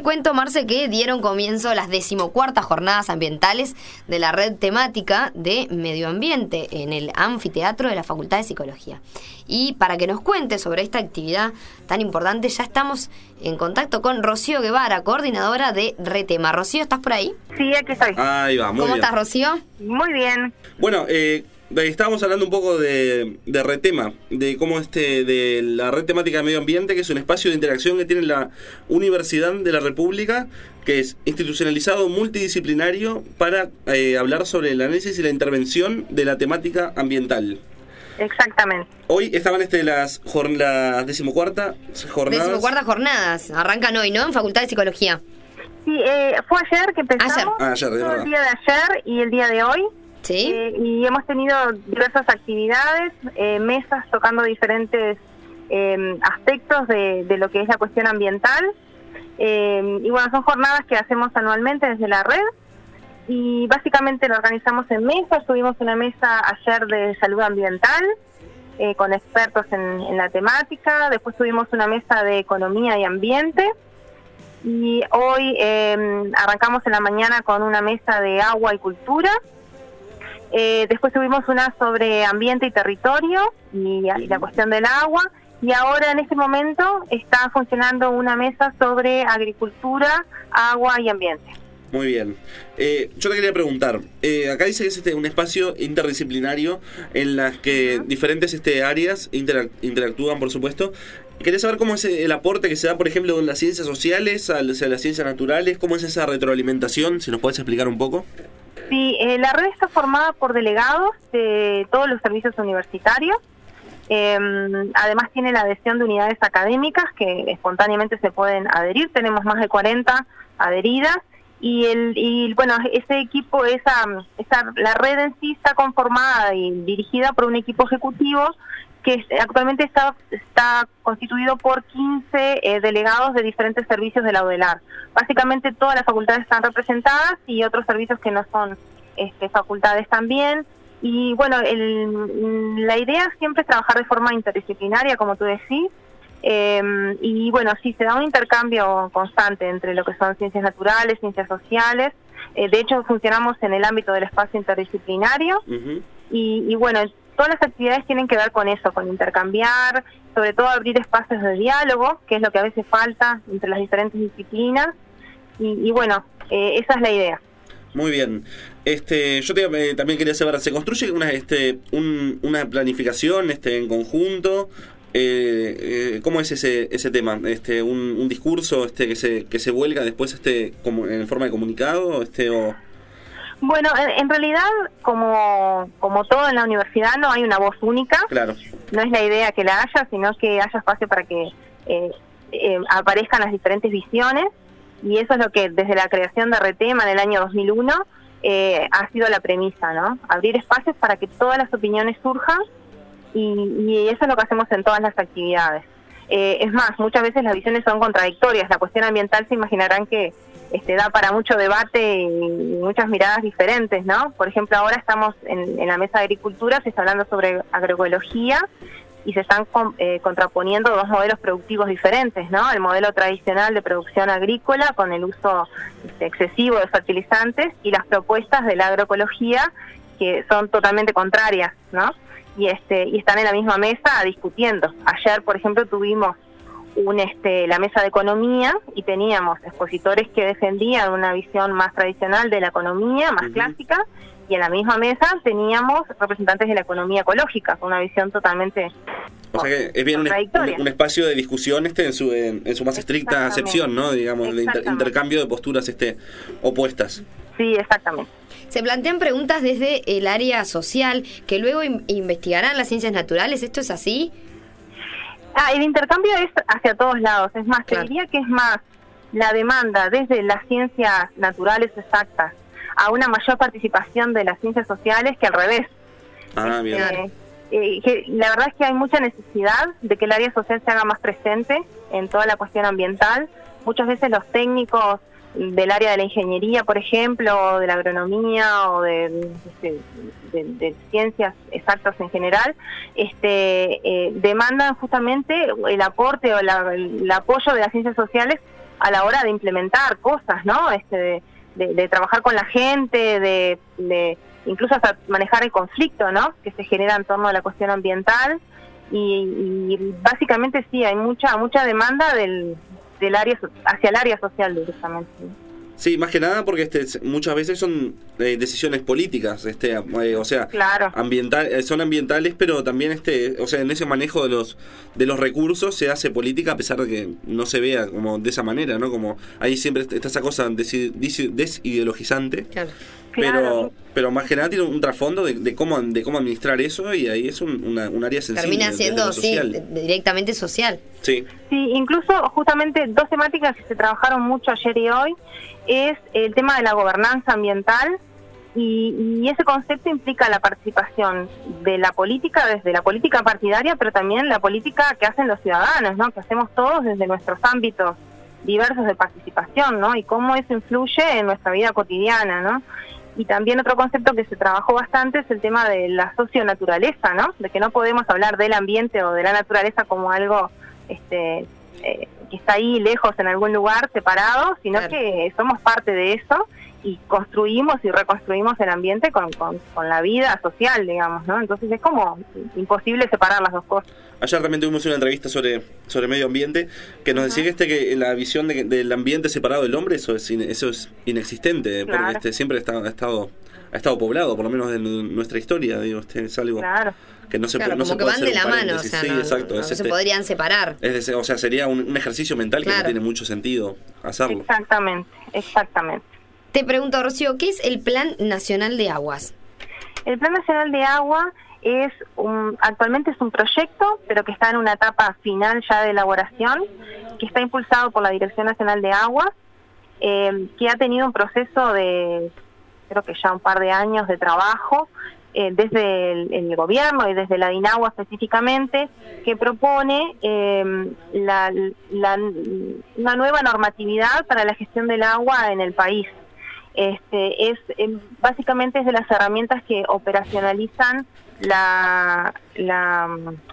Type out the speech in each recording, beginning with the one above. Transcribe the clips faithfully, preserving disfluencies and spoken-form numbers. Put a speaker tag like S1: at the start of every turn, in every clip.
S1: cuento, Marce, que dieron comienzo las decimocuartas jornadas ambientales de la red temática de medio ambiente en el anfiteatro de la Facultad de Psicología. Y para que nos cuente sobre esta actividad tan importante, ya estamos en contacto con Rocío Guevara, coordinadora de Retema. Rocío, ¿estás por ahí?
S2: Sí, aquí estoy.
S3: Ahí va, muy
S1: ¿Cómo
S3: bien.
S1: estás, Rocío?
S2: Muy bien.
S3: Bueno, eh, estábamos hablando un poco de, de Retema, de cómo este, de la red temática de medio ambiente, que es un espacio de interacción que tiene la Universidad de la República, que es institucionalizado, multidisciplinario, para eh, hablar sobre el análisis y la intervención de la temática ambiental.
S2: Exactamente.
S3: Hoy estaban este, las, jorn las decimocuartas jornadas.
S1: Decimocuartas jornadas, arrancan hoy, ¿no? En Facultad de Psicología.
S2: Sí, eh, fue ayer que empezamos.
S1: Ayer.
S3: Ah, ayer, de
S2: todo
S3: verdad.
S2: el día de ayer y el día de hoy.
S1: Sí.
S2: Eh, y hemos tenido diversas actividades, eh, mesas tocando diferentes eh, aspectos de, de lo que es la cuestión ambiental. Eh, y bueno, son jornadas que hacemos anualmente desde la red. Y básicamente lo organizamos en mesas. Tuvimos una mesa ayer de salud ambiental eh, con expertos en, en la temática. Después tuvimos una mesa de economía y ambiente. Y hoy eh, arrancamos en la mañana con una mesa de agua y cultura. Eh, después tuvimos una sobre ambiente y territorio y, y la cuestión del agua. Y ahora en este momento está funcionando una mesa sobre agricultura, agua y ambiente.
S3: Muy bien. Eh, yo te quería preguntar, eh, acá dice que es este, un espacio interdisciplinario en las que uh-huh. diferentes este, áreas interac interactúan, por supuesto. Quería saber cómo es el aporte que se da, por ejemplo, en las ciencias sociales, a las, a las ciencias naturales, cómo es esa retroalimentación, si nos puedes explicar un poco.
S2: Sí, eh, la red está formada por delegados de todos los servicios universitarios. Eh, además tiene la adhesión de unidades académicas que espontáneamente se pueden adherir. Tenemos más de cuarenta adheridas. Y el y bueno, ese equipo, esa, esa la red en sí está conformada y dirigida por un equipo ejecutivo que actualmente está está constituido por quince eh, delegados de diferentes servicios de la UDELAR. Básicamente todas las facultades están representadas y otros servicios que no son este, facultades también. Y bueno, el, la idea siempre es trabajar de forma interdisciplinaria, como tú decís. Eh, y bueno, sí, se da un intercambio constante entre lo que son ciencias naturales, ciencias sociales. Eh, de hecho, funcionamos en el ámbito del espacio interdisciplinario. Uh-huh. y, y bueno, todas las actividades tienen que ver con eso, con intercambiar, sobre todo abrir espacios de diálogo, que es lo que a veces falta entre las diferentes disciplinas. Y, y bueno, eh, esa es la idea.
S3: Muy bien. Este, yo te, eh, también quería saber, ¿se construye una, este, un, una planificación este, en conjunto? Eh, eh, ¿Cómo es ese ese tema? Este, un, un discurso este que se que se vuelca después este como en forma de comunicado, este o
S2: bueno, en, en realidad como como todo en la universidad no hay una voz única.
S3: Claro. No
S2: es la idea que la haya, sino que haya espacio para que eh, eh, aparezcan las diferentes visiones, y eso es lo que desde la creación de Retema en el año dos mil uno eh, ha sido la premisa, ¿no? Abrir espacios para que todas las opiniones surjan. Y, y eso es lo que hacemos en todas las actividades. Eh, es más, muchas veces las visiones son contradictorias. La cuestión ambiental se imaginarán que este, da para mucho debate y muchas miradas diferentes, ¿no? Por ejemplo, ahora estamos en, en la mesa de agricultura, se está hablando sobre agroecología y se están con, eh, contraponiendo dos modelos productivos diferentes, ¿no? El modelo tradicional de producción agrícola con el uso este, excesivo de fertilizantes y las propuestas de la agroecología que son totalmente contrarias, ¿no? Y este y están en la misma mesa discutiendo. Ayer, por ejemplo, tuvimos un este la mesa de economía y teníamos expositores que defendían una visión más tradicional de la economía, más uh-huh. clásica, y en la misma mesa teníamos representantes de la economía ecológica, con una visión totalmente
S3: o sea que es bien un, un, un espacio de discusión este en su en, en su más estricta acepción, ¿no? Digamos, de inter, intercambio de posturas este opuestas.
S2: Sí, exactamente.
S1: Se plantean preguntas desde el área social que luego in- investigarán las ciencias naturales. ¿Esto es así?
S2: Ah, el intercambio es hacia todos lados. Es más, claro. Te diría que es más la demanda desde las ciencias naturales exactas a una mayor participación de las ciencias sociales que al revés.
S3: Ah, bien.
S2: Eh, eh, que la verdad es que hay mucha necesidad de que el área social se haga más presente en toda la cuestión ambiental. Muchas veces los técnicos del área de la ingeniería, por ejemplo, o de la agronomía o de, de, de, de ciencias exactas en general, este, eh, demandan justamente el aporte o la, el apoyo de las ciencias sociales a la hora de implementar cosas, ¿no? Este, de, de, de trabajar con la gente, de, de incluso hasta manejar el conflicto, ¿no? Que se genera en torno a la cuestión ambiental. Y, y básicamente sí, hay mucha mucha demanda del, del área hacia el área social directamente.
S3: Sí, más que nada porque este muchas veces son eh, decisiones políticas, este eh, o sea,
S2: claro.
S3: ambiental, eh, son ambientales, pero también este, o sea, en ese manejo de los de los recursos se hace política a pesar de que no se vea como de esa manera, ¿no? Como ahí siempre está esa cosa desi, desi, desideologizante. Claro. Pero claro. pero más que nada tiene un trasfondo de, de cómo de cómo administrar eso, y ahí es un, una, un área sensible.
S1: Termina siendo sí, directamente social.
S2: Sí. Sí, incluso justamente dos temáticas que se trabajaron mucho ayer y hoy es el tema de la gobernanza ambiental, y, y ese concepto implica la participación de la política, desde la política partidaria, pero también la política que hacen los ciudadanos, ¿no? Que hacemos todos desde nuestros ámbitos diversos de participación, ¿no? Y cómo eso influye en nuestra vida cotidiana, ¿no? Y también otro concepto que se trabajó bastante es el tema de la socionaturaleza, ¿no? De que no podemos hablar del ambiente o de la naturaleza como algo este eh, que está ahí lejos en algún lugar separado, sino claro. que somos parte de eso y construimos y reconstruimos el ambiente con, con, con la vida social, digamos, ¿no? Entonces es como imposible separar las dos cosas.
S3: Ayer también tuvimos una entrevista sobre sobre medio ambiente que nos uh-huh. decía que este que la visión de, del ambiente separado del hombre, eso es eso es inexistente, claro. porque este siempre está, ha estado ha estado poblado, por lo menos en nuestra historia, digo, este es algo
S2: claro.
S3: que no se,
S1: claro,
S3: no
S1: como
S3: se
S1: que
S3: puede
S1: van de la mano, o sea,
S3: sí,
S1: no,
S3: exacto,
S1: no,
S3: es
S1: no
S3: este,
S1: se podrían separar.
S3: Es, o sea, sería un, un ejercicio mental que claro. no tiene mucho sentido hacerlo.
S2: Exactamente, exactamente.
S1: Te pregunto, Rocío, ¿qué es el Plan Nacional de Aguas?
S2: El Plan Nacional de Agua es un, actualmente es un proyecto, pero que está en una etapa final ya de elaboración, que está impulsado por la Dirección Nacional de Aguas, eh, que ha tenido un proceso de, creo que ya un par de años de trabajo, eh, desde el, el gobierno y desde la DINAGUA específicamente, que propone eh, la, la, una nueva normatividad para la gestión del agua en el país. Este es eh, básicamente es de las herramientas que operacionalizan la la,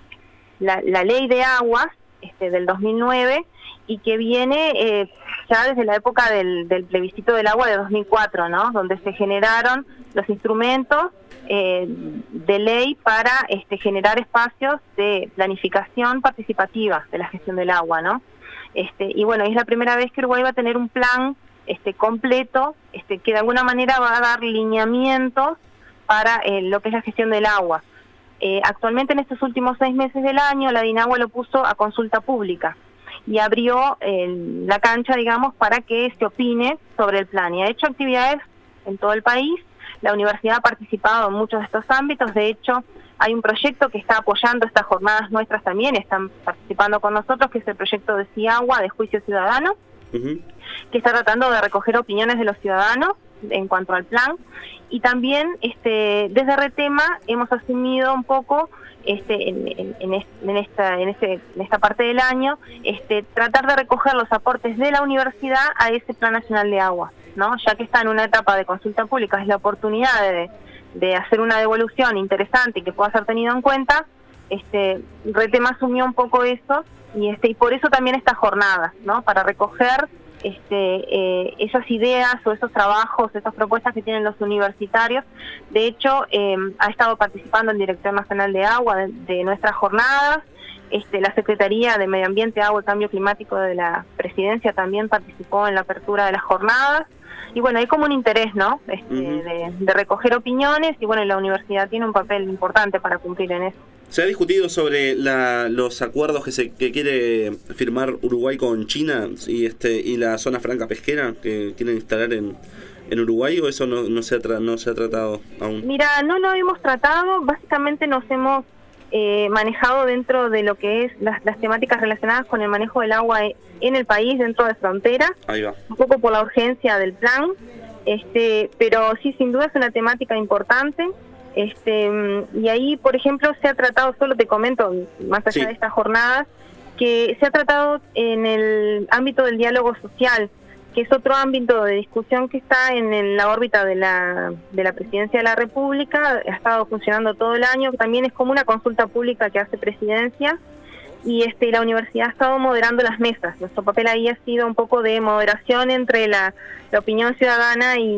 S2: la, la ley de aguas este del dos mil nueve, y que viene eh, ya desde la época del, del plebiscito del agua de dos mil cuatro, ¿no? Donde se generaron los instrumentos eh, de ley para este generar espacios de planificación participativa de la gestión del agua, ¿no? Este y bueno, es la primera vez que Uruguay va a tener un plan este completo, este que de alguna manera va a dar lineamientos para eh, lo que es la gestión del agua. Eh, actualmente en estos últimos seis meses del año la DINAGUA lo puso a consulta pública y abrió eh, la cancha, digamos, para que se opine sobre el plan, y ha hecho actividades en todo el país. La universidad ha participado en muchos de estos ámbitos. De hecho, hay un proyecto que está apoyando estas jornadas nuestras también, están participando con nosotros, que es el proyecto de CIAGUA, de Juicio Ciudadano, uh-huh. que está tratando de recoger opiniones de los ciudadanos en cuanto al plan. Y también este desde Retema hemos asumido un poco este en, en, en, en esta en este en esta parte del año este tratar de recoger los aportes de la universidad a ese Plan Nacional de Agua, ¿no? Ya que está en una etapa de consulta pública, es la oportunidad de, de hacer una devolución interesante y que pueda ser tenido en cuenta. Este Retema asumió un poco eso, y este y por eso también estas jornadas, ¿no? Para recoger este eh, esas ideas o esos trabajos, esas propuestas que tienen los universitarios. De hecho, eh, ha estado participando el Director Nacional de Agua de, de nuestras jornadas. Este, la Secretaría de Medio Ambiente, Agua y Cambio Climático de la Presidencia también participó en la apertura de las jornadas. Y bueno, hay como un interés, ¿no? Este, uh-huh. de, de recoger opiniones, y bueno, la universidad tiene un papel importante para cumplir en eso.
S3: ¿Se ha discutido sobre la, los acuerdos que se que quiere firmar Uruguay con China y este y la zona franca pesquera que quieren instalar en, en Uruguay, o eso no, no, se ha tra, no se ha tratado aún?
S2: Mira, no lo hemos tratado. Básicamente nos hemos eh, manejado dentro de lo que es las, las temáticas relacionadas con el manejo del agua en el país, dentro de fronteras.
S3: Ahí va.
S2: Un poco por la urgencia del plan, este pero sí, sin duda es una temática importante. Este y ahí, por ejemplo, se ha tratado, solo te comento, más allá sí. de estas jornadas, que se ha tratado en el ámbito del diálogo social, que es otro ámbito de discusión que está en, en la órbita de la de la Presidencia de la República. Ha estado funcionando todo el año, también es como una consulta pública que hace Presidencia, y este la universidad ha estado moderando las mesas. Nuestro papel ahí ha sido un poco de moderación entre la, la opinión ciudadana y,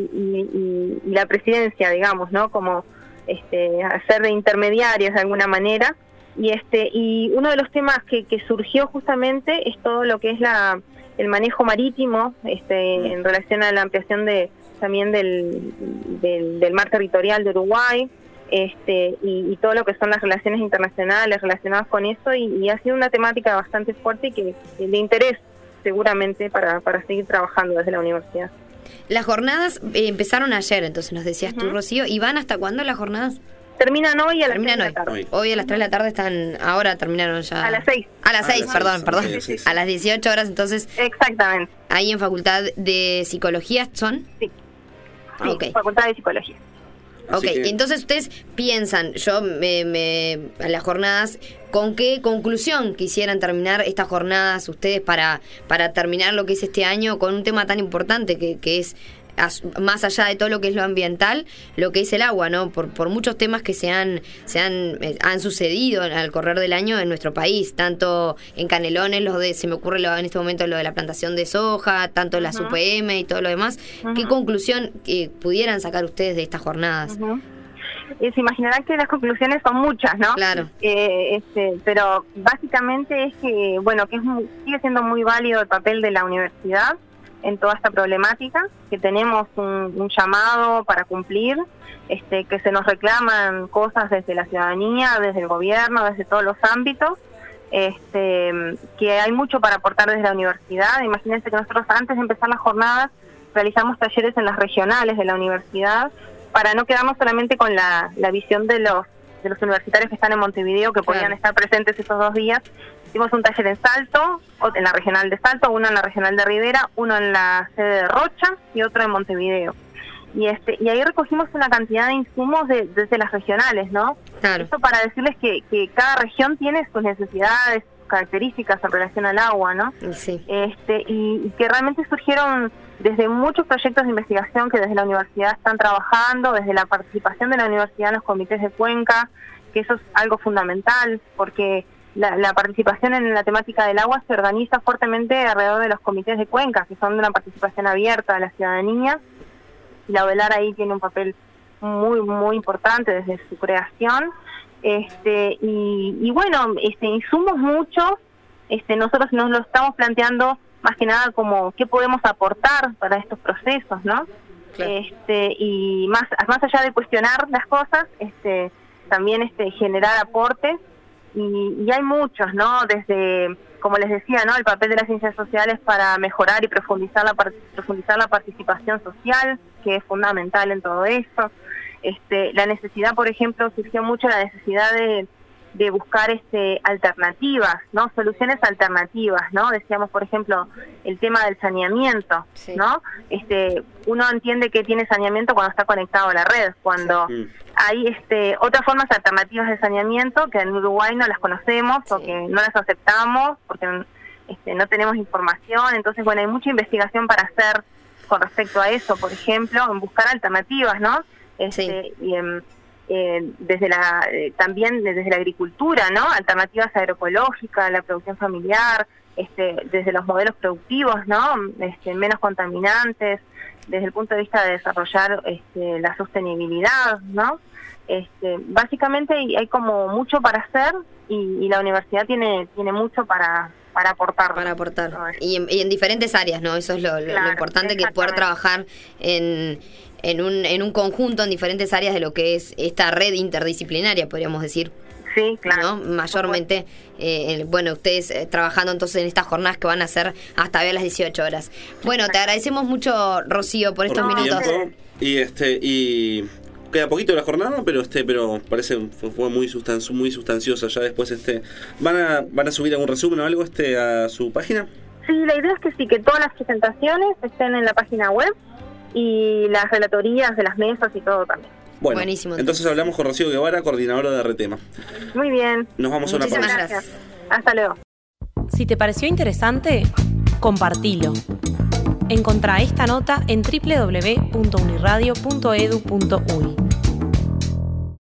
S2: y, y la presidencia, digamos, ¿no? Como este hacer de intermediarios de alguna manera. Y este y uno de los temas que, que surgió justamente es todo lo que es la el manejo marítimo, este en relación a la ampliación de también del, del, del mar territorial de Uruguay, este y, y todo lo que son las relaciones internacionales relacionadas con eso, y, y ha sido una temática bastante fuerte y que de interés seguramente para, para seguir trabajando desde la universidad.
S1: Las jornadas eh, empezaron ayer, entonces nos decías uh-huh. tú, Rocío, ¿y van hasta cuándo las jornadas?
S2: Terminan hoy a las
S1: terminan
S2: seis
S1: hoy.
S2: de la tarde.
S1: Hoy a las tres de la tarde están, ahora terminaron ya.
S2: A las seis.
S1: A las seis, perdón,
S3: seis.
S1: perdón.
S3: Sí, sí, sí.
S1: A las dieciocho horas, entonces.
S2: Exactamente.
S1: Ahí en Facultad de Psicología son.
S2: Sí. Sí,
S1: okay.
S2: Facultad de Psicología.
S1: Ok,
S3: que...
S1: entonces ustedes piensan, yo me, me a las jornadas, ¿con qué conclusión quisieran terminar estas jornadas ustedes para, para terminar lo que es este año con un tema tan importante que, que es, más allá de todo lo que es lo ambiental, lo que es el agua, ¿no? Por, por muchos temas que se han, se han, eh, han sucedido al correr del año en nuestro país, tanto en Canelones, los de, se me ocurre lo, en este momento lo de la plantación de soja, tanto uh-huh. las U P M y todo lo demás. Uh-huh. ¿Qué conclusión eh, pudieran sacar ustedes de estas jornadas?
S2: Uh-huh. Eh, se imaginarán que las conclusiones son muchas, ¿no?
S1: Claro.
S2: Eh, este, pero básicamente es que, bueno, que es muy, sigue siendo muy válido el papel de la universidad en toda esta problemática, que tenemos un, un llamado para cumplir, este, que se nos reclaman cosas desde la ciudadanía, desde el gobierno, desde todos los ámbitos, este, que hay mucho para aportar desde la universidad. Imagínense que nosotros antes de empezar las jornadas realizamos talleres en las regionales de la universidad para no quedarnos solamente con la, la visión de los de los universitarios que están en Montevideo, que podían claro. estar presentes esos dos días. Hicimos un taller en Salto, en la regional de Salto, uno en la regional de Rivera, uno en la sede de Rocha y otro en Montevideo. Y este y ahí recogimos una cantidad de insumos de, desde las regionales, ¿no? Claro. Esto para decirles que, que cada región tiene sus necesidades, sus características en relación al agua, ¿no?
S1: Sí.
S2: Este y, y que realmente surgieron desde muchos proyectos de investigación que desde la universidad están trabajando, desde la participación de la universidad en los comités de cuenca, que eso es algo fundamental, porque la, la participación en la temática del agua se organiza fuertemente alrededor de los comités de cuenca, que son de una participación abierta a la ciudadanía, y la OELAR ahí tiene un papel muy muy importante desde su creación, este y, y bueno, este insumos muchos, este nosotros nos lo estamos planteando más que nada como qué podemos aportar para estos procesos, ¿no? Claro. Este y más más allá de cuestionar las cosas, este también este generar aportes y, y hay muchos, ¿no? Desde, como les decía, ¿no? El papel de las ciencias sociales para mejorar y profundizar la profundizar la participación social, que es fundamental en todo esto. Este la necesidad, por ejemplo, surgió mucho la necesidad de de buscar este alternativas, ¿no? Soluciones alternativas, ¿no? Decíamos, por ejemplo, el tema del saneamiento, sí. ¿no? Este, uno entiende que tiene saneamiento cuando está conectado a la red, cuando sí. hay este otras formas alternativas de saneamiento que en Uruguay no las conocemos sí. o que no las aceptamos porque este, no tenemos información. Entonces, bueno, hay mucha investigación para hacer con respecto a eso, por ejemplo, en buscar alternativas, ¿no? Este, sí. y en Eh, desde la eh, también desde la agricultura, ¿no? Alternativas agroecológicas, la producción familiar, este, desde los modelos productivos, ¿no? Este, menos contaminantes, desde el punto de vista de desarrollar este, la sostenibilidad, ¿no? Este, básicamente hay, hay como mucho para hacer y, y la universidad tiene tiene mucho para para aportar.
S1: Para aportar. Y en, y en diferentes áreas, ¿no? Eso es lo, lo, claro, lo importante, que poder trabajar en en un en un conjunto en diferentes áreas de lo que es esta red interdisciplinaria, podríamos decir.
S2: Sí, claro.
S1: ¿No? Mayormente, eh, bueno, ustedes eh, trabajando entonces en estas jornadas que van a ser hasta hoy a las dieciocho horas. Bueno, te agradecemos mucho, Rocío, por estos
S3: por
S1: minutos.
S3: Tiempo, y este y queda poquito de la jornada, pero este pero parece fue, fue muy sustanci- muy sustanciosa. Ya después este van a van a subir algún resumen o algo este a su página.
S2: Sí, la idea es que sí, que todas las presentaciones estén en la página web y las relatorías de las mesas y todo también.
S3: Bueno,
S1: buenísimo.
S3: Entonces hablamos con Rocío Guevara, coordinadora de Retema.
S2: Muy bien.
S3: Nos vamos a una pausa.
S1: Muchísimas gracias.
S2: Hasta luego.
S4: Si te pareció interesante, compartilo. Encontrá esta nota en doble u doble u doble u punto uniradio punto edu punto uy.